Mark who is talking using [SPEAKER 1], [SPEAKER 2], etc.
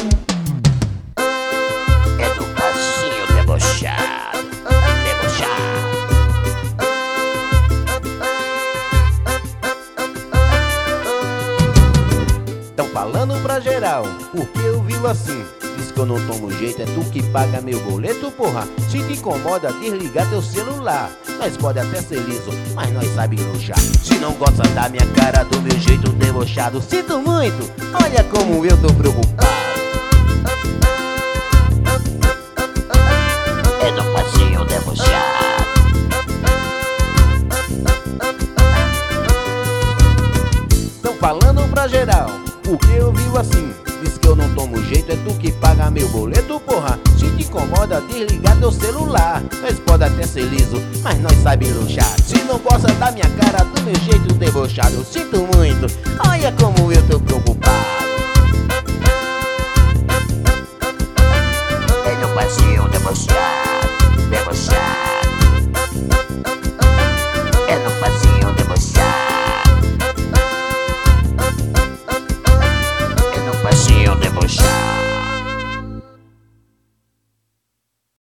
[SPEAKER 1] É do passinho debochado, debochado.
[SPEAKER 2] Tão falando pra geral, porque eu vivo assim. Diz que eu não tomo jeito, é tu que paga meu boleto, porra. Se te incomoda, desligar teu celular. Nós pode até ser liso, mas nós sabe luxar. Se não gosta da minha cara, do meu jeito debochado, sinto muito, olha como eu tô preocupado.
[SPEAKER 1] É do passinho debochado.
[SPEAKER 2] Tão falando pra geral, porque eu vivo assim. Diz que eu não tomo jeito, é tu que paga meu boleto, porra. Se te incomoda, desligar teu celular. Nós pode até ser liso, mas nós sabe luxar. Se não gosta da minha cara, do meu jeito debochado, eu sinto muito, olha como eu tô preocupado.
[SPEAKER 1] É do passinho debochado, debochado. É do passinho